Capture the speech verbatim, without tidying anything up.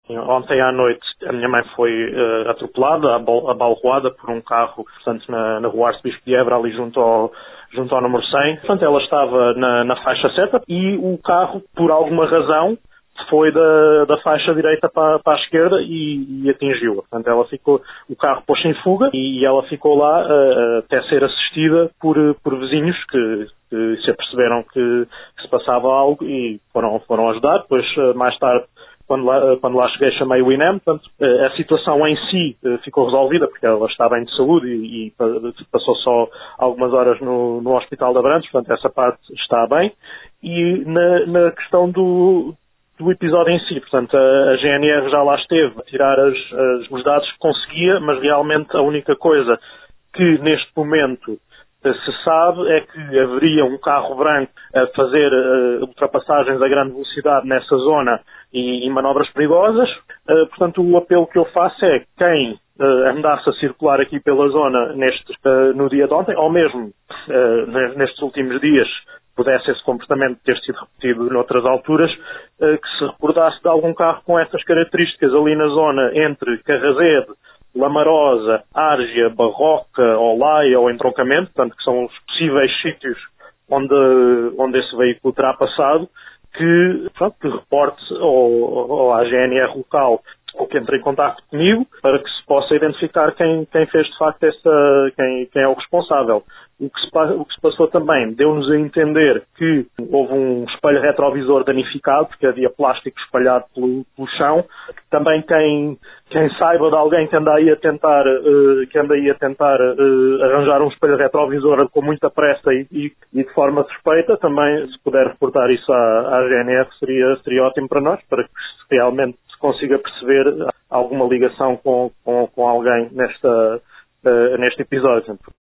Ontem à noite a minha mãe foi uh, atropelada, abal- abalroada por um carro, portanto, na, na rua Arcebispo de Évora, ali junto ao, junto ao número cem. Portanto, ela estava na, na faixa seta e o carro, por alguma razão, foi da, da faixa direita para, para a esquerda e, e atingiu-a. Portanto, ela ficou, o carro pôs-se em fuga e ela ficou lá uh, até ser assistida por, por vizinhos que, que se aperceberam que, que se passava algo e foram, foram ajudar. Depois, uh, mais tarde, Quando lá, quando lá cheguei, chamei o I N E M, portanto, a situação em si ficou resolvida, porque ela está bem de saúde e, e passou só algumas horas no, no Hospital de Abrantes, portanto, essa parte está bem. E na, na questão do, do episódio em si, portanto, a, a G N R já lá esteve a tirar as, as, os dados que conseguia, mas realmente a única coisa que neste momento se sabe é que haveria um carro branco a fazer uh, ultrapassagens a grande velocidade nessa zona e, e manobras perigosas. Uh, portanto, o apelo que eu faço é quem uh, andasse a circular aqui pela zona neste, uh, no dia de ontem, ou mesmo uh, nestes últimos dias, pudesse esse comportamento ter sido repetido noutras alturas, uh, que se recordasse de algum carro com estas características ali na zona entre Carrazede, Lamarosa, Árgia, Barroca, Olaia ou Entroncamento, portanto, que são os possíveis sítios onde, onde esse veículo terá passado, que, pronto, que reporte ao, ao à G N R local ou que entre em contato comigo para que se possa identificar quem, quem fez de facto essa, quem, quem é o responsável. O que, se, o que se passou também deu-nos a entender que houve um espelho retrovisor danificado, porque havia plástico espalhado pelo, pelo chão. Também quem, quem saiba de alguém que anda aí a tentar, uh, que anda aí a tentar uh, arranjar um espelho retrovisor com muita pressa e, e, e de forma suspeita, também se puder reportar isso à, à G N R seria, seria ótimo para nós, para que realmente se consiga perceber alguma ligação com, com, com alguém nesta, uh, neste episódio.